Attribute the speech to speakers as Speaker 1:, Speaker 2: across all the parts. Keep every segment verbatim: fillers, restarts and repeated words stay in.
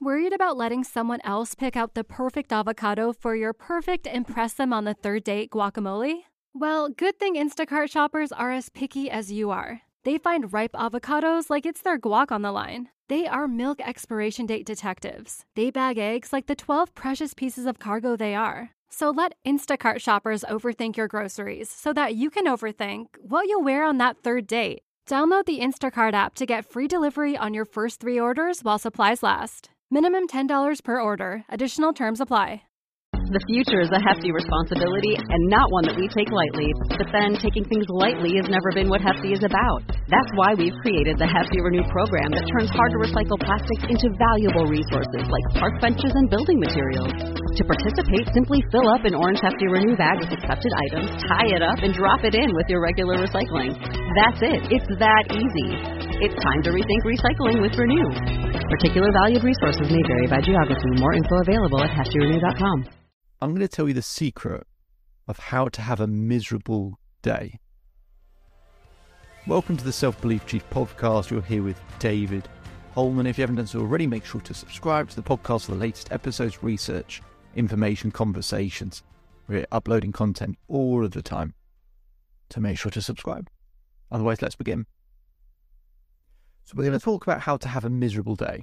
Speaker 1: Worried about letting someone else pick out the perfect avocado for your perfect impress them on the third date guacamole? Well, good thing Instacart shoppers are as picky as you are. They find ripe avocados like it's their guac on the line. They are milk expiration date detectives. They bag eggs like the twelve precious pieces of cargo they are. So let Instacart shoppers overthink your groceries so that you can overthink what you'll wear on that third date. Download the Instacart app to get free delivery on your first three orders while supplies last. Minimum ten dollars per order. Additional terms apply.
Speaker 2: The future is a hefty responsibility and not one that we take lightly. But then taking things lightly has never been what Hefty is about. That's why we've created the Hefty Renew program that turns hard-to-recycle plastics into valuable resources like park benches and building materials. To participate, simply fill up an orange Hefty Renew bag with accepted items, tie it up, and drop it in with your regular recycling. That's it. It's that easy. It's time to rethink recycling with Renew. Particular valued resources may vary by geography. More info available at hefty renew dot com.
Speaker 3: I'm going to tell you the secret of how to have a miserable day. Welcome to the Self-Belief Chief podcast. You're here with David Holman. If you haven't done so already, make sure to subscribe to the podcast for the latest episodes, research, information, conversations. We're uploading content all of the time, so make sure to subscribe. Otherwise, let's begin. So we're going to talk about how to have a miserable day.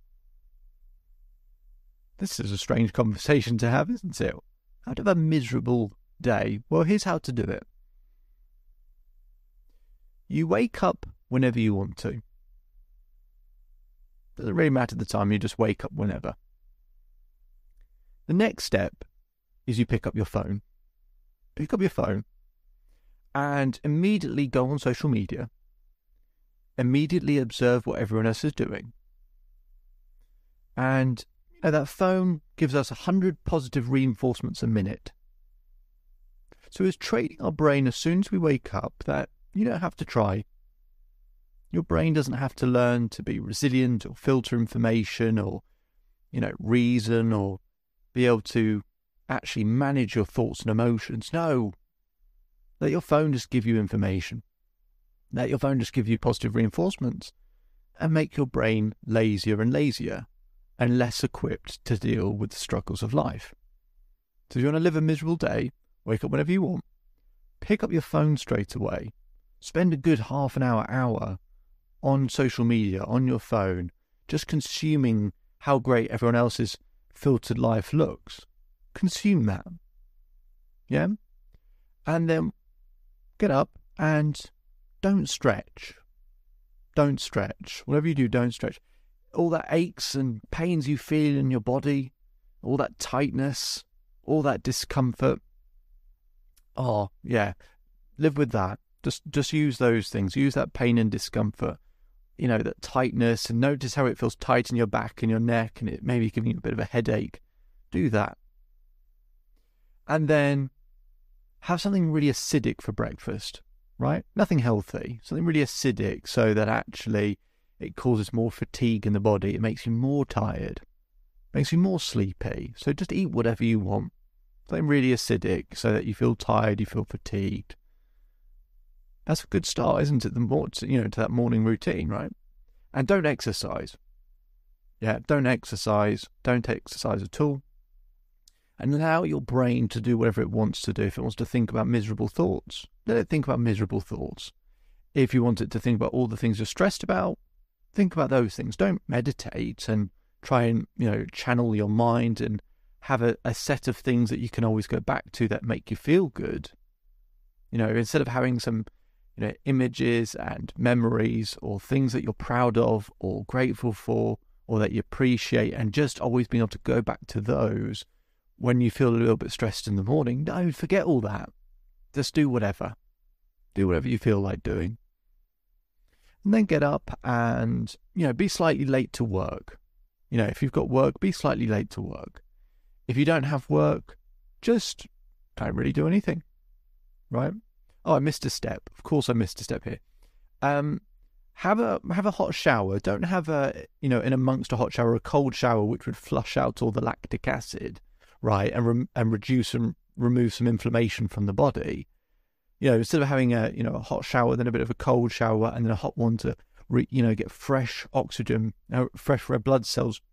Speaker 3: This is a strange conversation to have, isn't it? How to have a miserable day? Well, here's how to do it. You wake up whenever you want to. Doesn't really matter the time, you just wake up whenever. The next step is you pick up your phone. Pick up your phone and immediately go on social media. Immediately observe what everyone else is doing. And Now, that phone gives us one hundred positive reinforcements a minute. So it's training our brain as soon as we wake up that you don't have to try. Your brain doesn't have to learn to be resilient or filter information or, you know, reason or be able to actually manage your thoughts and emotions. No. Let your phone just give you information. Let your phone just give you positive reinforcements and make your brain lazier and lazier and less equipped to deal with the struggles of life. So if you want to live a miserable day, wake up whenever you want, pick up your phone straight away, spend a good half an hour, hour on social media, on your phone, just consuming how great everyone else's filtered life looks. Consume that. Yeah? And then get up and don't stretch. Don't stretch. Whatever you do, don't stretch. All that aches and pains you feel in your body, all that tightness, all that discomfort. Oh, yeah. Live with that. Just just use those things. Use that pain and discomfort. You know, that tightness, and notice how it feels tight in your back and your neck and it may be giving you a bit of a headache. Do that. And then have something really acidic for breakfast, right? Nothing healthy. Something really acidic so that actually it causes more fatigue in the body. It makes you more tired. Makes you more sleepy. So just eat whatever you want. Something really acidic so that you feel tired, you feel fatigued. That's a good start, isn't it? The more, you know, to that morning routine, right? And don't exercise. Yeah, don't exercise. Don't exercise at all. And allow your brain to do whatever it wants to do. If it wants to think about miserable thoughts, let it think about miserable thoughts. If you want it to think about all the things you're stressed about, think about those things. Don't meditate and try and, you know, channel your mind and have a, a set of things that you can always go back to that make you feel good. You know, instead of having some, you know, images and memories or things that you're proud of or grateful for or that you appreciate and just always being able to go back to those when you feel a little bit stressed in the morning, no, forget all that. Just do whatever. Do whatever you feel like doing. And then get up and, you know, be slightly late to work. You know, if you've got work, be slightly late to work. If you don't have work, just don't really do anything, right? Oh, I missed a step. Of course I missed a step here. Um, have a have a hot shower. Don't have a, you know, in amongst a hot shower, a cold shower, which would flush out all the lactic acid, right, and re- and reduce and remove some inflammation from the body. You know, instead of having a, you know, a hot shower, then a bit of a cold shower, and then a hot one to, re, you know, get fresh oxygen, uh, fresh red blood cells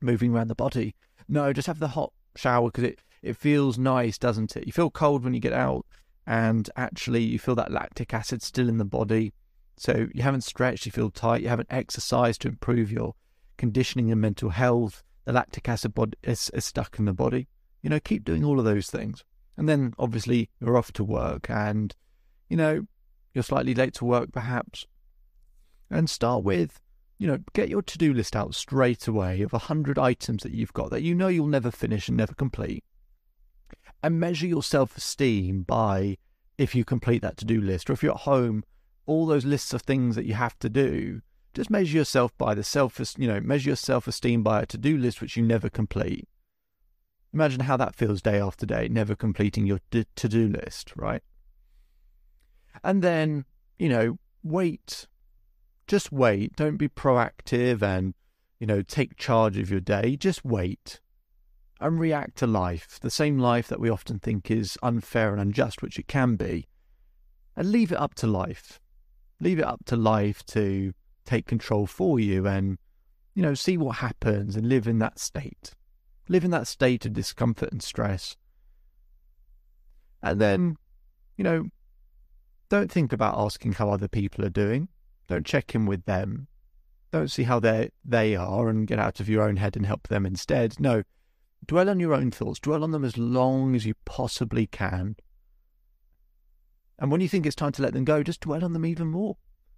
Speaker 3: moving around the body. No, just have the hot shower because it, it feels nice, doesn't it? You feel cold when you get out, and actually you feel that lactic acid still in the body. So you haven't stretched, you feel tight, you haven't exercised to improve your conditioning and mental health. The lactic acid body is, is stuck in the body. You know, keep doing all of those things. And then obviously you're off to work and, you know, you're slightly late to work perhaps. And start with, you know, get your to-do list out straight away of a hundred items that you've got that you know you'll never finish and never complete. And measure your self-esteem by if you complete that to-do list, or if you're at home, all those lists of things that you have to do, just measure yourself by the self, you know, measure your self-esteem by a to-do list which you never complete. Imagine how that feels day after day, never completing your to-do list, right? And then, you know, wait. Just wait. Don't be proactive and, you know, take charge of your day. Just wait and react to life, the same life that we often think is unfair and unjust, which it can be, and leave it up to life. Leave it up to life to take control for you and, you know, see what happens and live in that state. Live in that state of discomfort and stress. And then, you know, don't think about asking how other people are doing. Don't check in with them. Don't see how they they are and get out of your own head and help them instead. No, dwell on your own thoughts. Dwell on them as long as you possibly can. And when you think it's time to let them go, just dwell on them even more.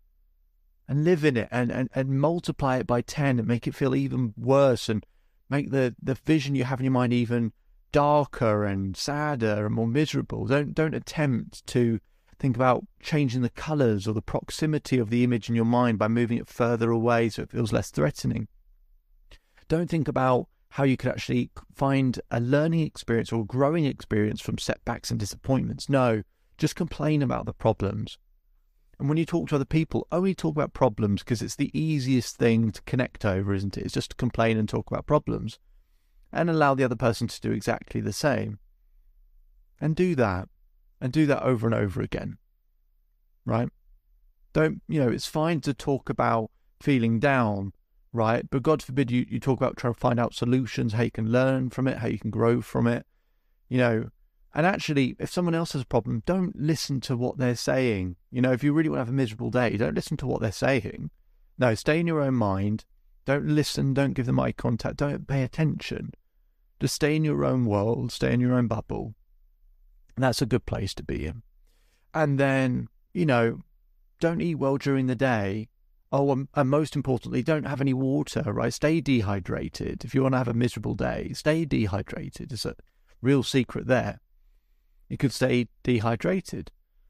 Speaker 3: And live in it and, and, and multiply it by ten and make it feel even worse and make the, the vision you have in your mind even darker and sadder and more miserable. Don't don't attempt to think about changing the colours or the proximity of the image in your mind by moving it further away so it feels less threatening. Don't think about how you could actually find a learning experience or a growing experience from setbacks and disappointments. No, just complain about the problems. And when you talk to other people, only talk about problems because it's the easiest thing to connect over, isn't it? It's just to complain and talk about problems and allow the other person to do exactly the same. And do that. And do that over and over again, right? Don't, you know, it's fine to talk about feeling down, right? But God forbid you, you talk about trying to find out solutions, how you can learn from it, how you can grow from it, you know. And actually, if someone else has a problem, don't listen to what they're saying. You know, if you really want to have a miserable day, don't listen to what they're saying. No, stay in your own mind. Don't listen, don't give them eye contact, don't pay attention. Just stay in your own world, stay in your own bubble. And that's a good place to be in. And then, you know, don't eat well during the day. Oh, um, and most importantly, don't have any water, right? Stay dehydrated. If you want to have a miserable day, stay dehydrated. It's a real secret there. You could stay dehydrated.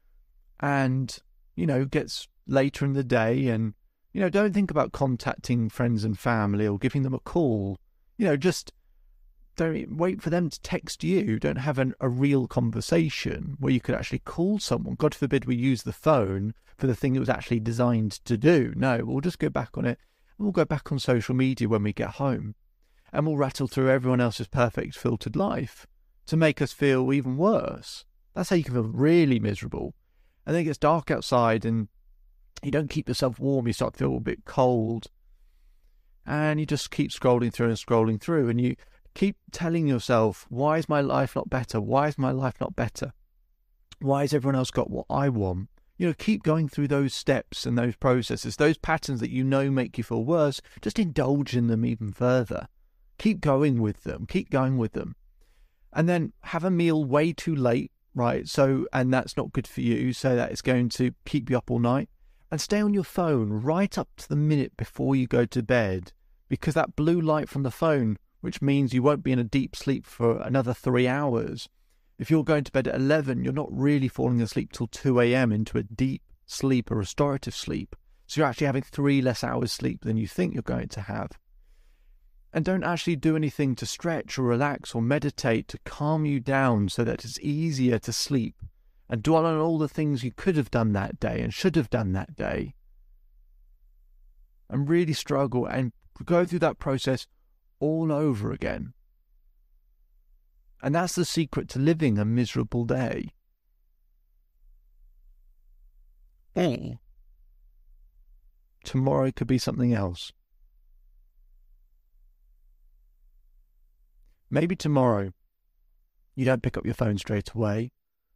Speaker 3: And, you know, gets later in the day and, you know, don't think about contacting friends and family or giving them a call. You know, just don't wait for them to text you. Don't have an, a real conversation where you could actually call someone. God forbid we use the phone for the thing it was actually designed to do. No, we'll just go back on it and we'll go back on social media when we get home and we'll rattle through everyone else's perfect filtered life to make us feel even worse. That's how you can feel really miserable. And then it gets dark outside and you don't keep yourself warm. You start to feel a bit cold and you just keep scrolling through and scrolling through and you keep telling yourself, why is my life not better? Why is my life not better? Why has everyone else got what I want? You know, keep going through those steps and those processes, those patterns that you know make you feel worse. Just indulge in them even further. Keep going with them. Keep going with them. And then have a meal way too late, right? So, and that's not good for you. So that it's going to keep you up all night. And stay on your phone right up to the minute before you go to bed, because that blue light from the phone, which means you won't be in a deep sleep for another three hours. If you're going to bed at eleven, you're not really falling asleep till two a.m. into a deep sleep, a restorative sleep. So you're actually having three less hours sleep than you think you're going to have. And don't actually do anything to stretch or relax or meditate to calm you down so that it's easier to sleep. And dwell on all the things you could have done that day and should have done that day. And really struggle and go through that process all over again. And that's the secret to living a miserable day. Or tomorrow could be something else. Maybe tomorrow you don't pick up your phone straight away.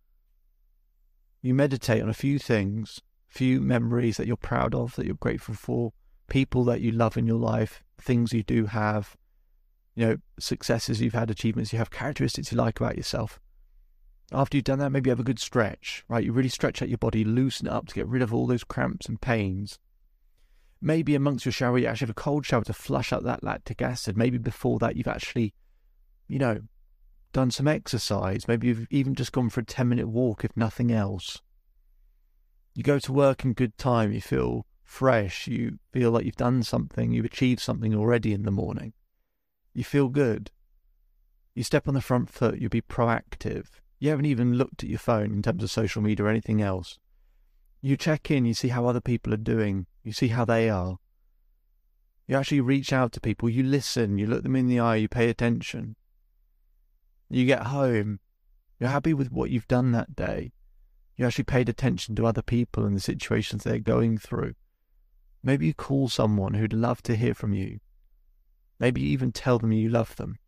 Speaker 3: You meditate on a few things, few memories that you're proud of, that you're grateful for, people that you love in your life, things you do have, you know, successes you've had, achievements you have, characteristics you like about yourself. After you've done that, maybe you have a good stretch, right? You really stretch out your body, loosen it up to get rid of all those cramps and pains. Maybe amongst your shower, you actually have a cold shower to flush out that lactic acid. Maybe before that, you've actually, you know, done some exercise. Maybe you've even just gone for a ten-minute walk, if nothing else. You go to work in good time. You feel fresh. You feel like you've done something. You've achieved something already in the morning. You feel good. You step on the front foot. You'll be proactive. You haven't even looked at your phone in terms of social media or anything else. You check in. You see how other people are doing. You see how they are. You actually reach out to people. You listen. You look them in the eye. You pay attention. You get home, you're happy with what you've done that day. You actually paid attention to other people and the situations they're going through. Maybe you call someone who'd love to hear from you. Maybe you even tell them you love them.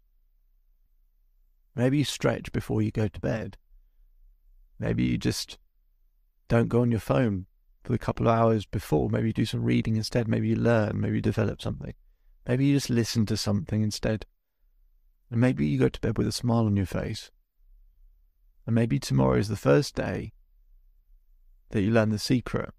Speaker 3: Maybe you stretch before you go to bed. Maybe you just don't go on your phone for a couple of hours before. Maybe you do some reading instead. Maybe you learn. Maybe you develop something. Maybe you just listen to something instead. And maybe you go to bed with a smile on your face. And maybe tomorrow is the first day that you learn the secret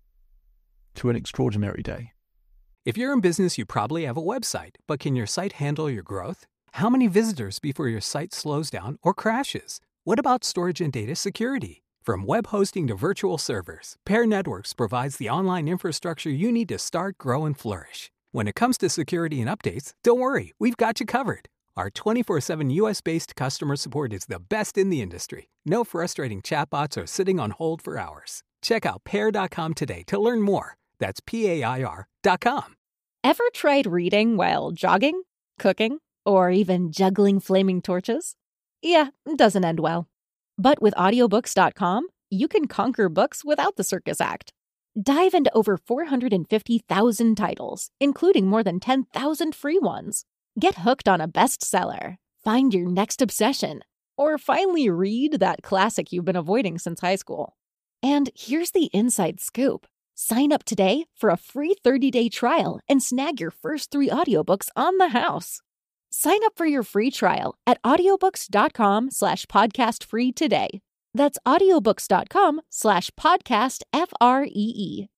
Speaker 3: to an extraordinary day.
Speaker 4: If you're in business, you probably have a website, but can your site handle your growth? How many visitors before your site slows down or crashes? What about storage and data security? From web hosting to virtual servers, Pair Networks provides the online infrastructure you need to start, grow, and flourish. When it comes to security and updates, don't worry, we've got you covered. Our twenty-four seven U S-based customer support is the best in the industry. No frustrating chatbots or sitting on hold for hours. Check out pair dot com today to learn more. That's P A I R dot com.
Speaker 5: Ever tried reading while jogging, cooking, or even juggling flaming torches? Yeah, it doesn't end well. But with audiobooks dot com, you can conquer books without the circus act. Dive into over four hundred fifty thousand titles, including more than ten thousand free ones. Get hooked on a bestseller, find your next obsession, or finally read that classic you've been avoiding since high school. And here's the inside scoop. Sign up today for a free thirty-day trial and snag your first three audiobooks on the house. Sign up for your free trial at audiobooks dot com slash podcast free today. That's audiobooks dot com slash podcast F R E E.